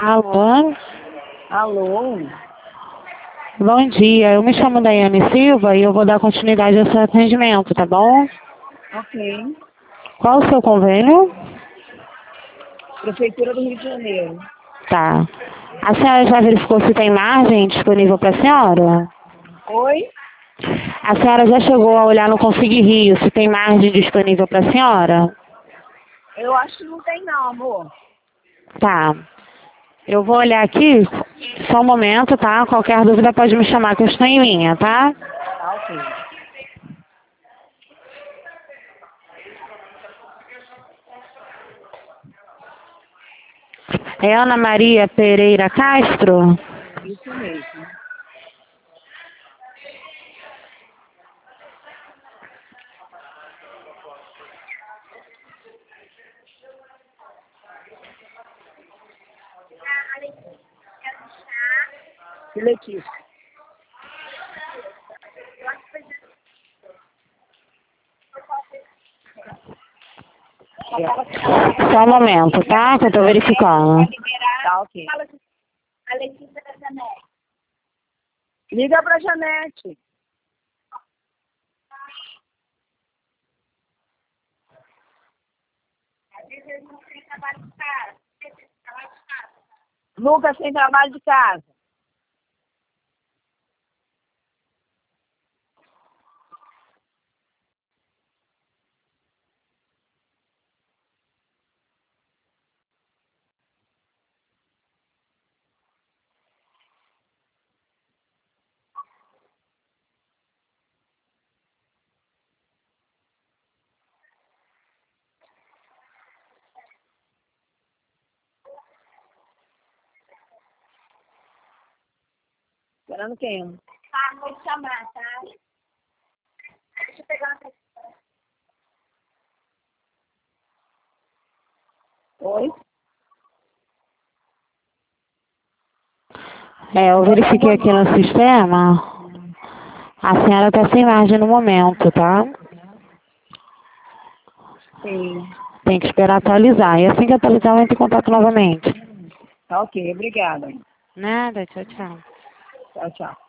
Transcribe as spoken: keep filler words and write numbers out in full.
Alô? Alô? Bom dia, eu me chamo Daiane Silva e eu vou dar continuidade ao seu atendimento, tá bom? Ok. Qual o seu convênio? Prefeitura do Rio de Janeiro. Tá. A senhora já verificou se tem margem disponível para a senhora? Oi? A senhora já chegou a olhar no Config Rio se tem margem disponível para a senhora? Eu acho que não tem não, amor. Tá. Eu vou olhar aqui, só um momento, tá? Qualquer dúvida pode me chamar que eu estou em linha, tá? Tá ok. É Ana Maria Pereira Castro? Isso mesmo. E Letícia. Só um momento, tá? Que eu tô verificando. Tá ok. A Letícia da Janete. Liga pra Janete. Às vezes eles não têm trabalho de casa. Tem trabalho de casa. Lucas tem trabalho de casa. Esperando quem? Tá, vou te chamar, tá? Deixa eu pegar uma questão. Oi? É, eu verifiquei aqui no sistema. A senhora está sem margem no momento, tá? Sim. Tem que esperar atualizar. E assim que atualizar, eu entro em contato novamente. Tá ok. Obrigada. Nada, tchau, tchau. Tchau, tchau.